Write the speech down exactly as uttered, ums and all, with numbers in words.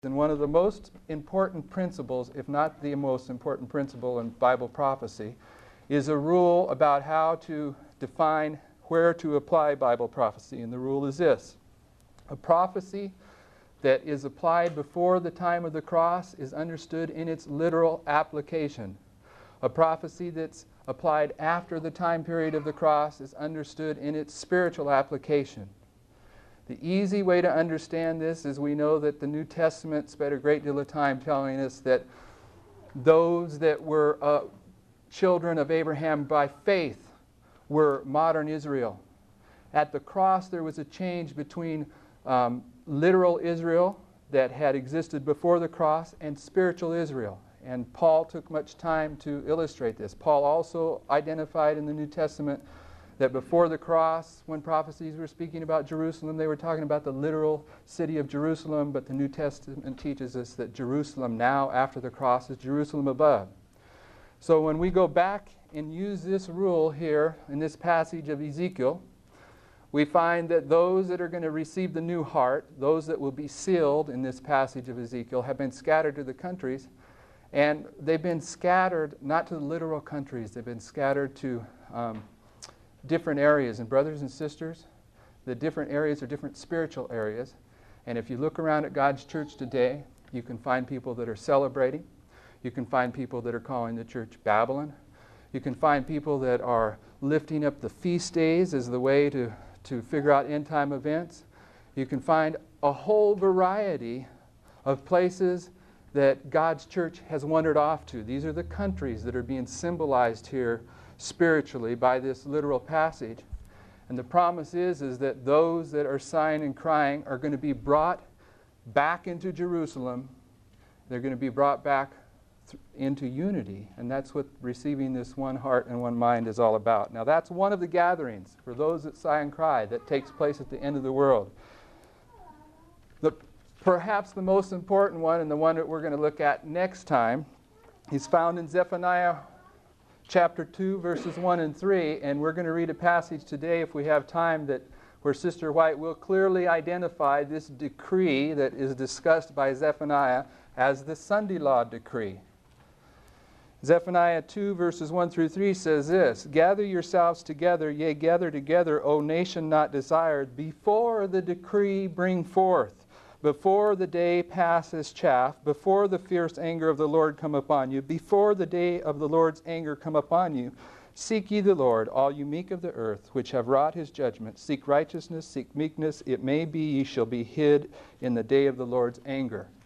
And one of the most important principles, if not the most important principle in Bible prophecy, is a rule about how to define where to apply Bible prophecy. And the rule is this: a prophecy that is applied before the time of the cross is understood in its literal application. A prophecy that's applied after the time period of the cross is understood in its spiritual application. The easy way to understand this is we know that the New Testament spent a great deal of time telling us that those that were uh, children of Abraham by faith were modern Israel. At the cross there was a change between um, literal Israel that had existed before the cross and spiritual Israel. And Paul took much time to illustrate this. Paul also identified in the New Testament that before the cross, when prophecies were speaking about Jerusalem, they were talking about the literal city of Jerusalem, but the New Testament teaches us that Jerusalem now, after the cross, is Jerusalem above. So when we go back and use this rule here in this passage of Ezekiel, we find that those that are going to receive the new heart, those that will be sealed in this passage of Ezekiel, have been scattered to the countries. And they've been scattered not to the literal countries, they've been scattered to um, different areas. And brothers and sisters, the different areas are different spiritual areas. And if you look around at God's church today, you can find people that are celebrating. You can find people that are calling the church Babylon. You can find people that are lifting up the feast days as the way to, to figure out end time events. You can find a whole variety of places that God's church has wandered off to. These are the countries that are being symbolized here spiritually by this literal passage. And the promise is, is that those that are sighing and crying are going to be brought back into Jerusalem. They're going to be brought back th- into unity. And that's what receiving this one heart and one mind is all about. Now that's one of the gatherings for those that sigh and cry that takes place at the end of the world. The Perhaps the most important one, and the one that we're going to look at next time, is found in Zephaniah chapter two, verses one and three. And we're going to read a passage today, if we have time, that where Sister White will clearly identify this decree that is discussed by Zephaniah as the Sunday Law decree. Zephaniah two, verses one through three says this: "Gather yourselves together, yea, gather together, O nation not desired, before the decree bring forth. Before the day pass as chaff, before the fierce anger of the Lord come upon you, before the day of the Lord's anger come upon you, seek ye the Lord, all you meek of the earth, which have wrought his judgment. Seek righteousness, seek meekness. It may be ye shall be hid in the day of the Lord's anger."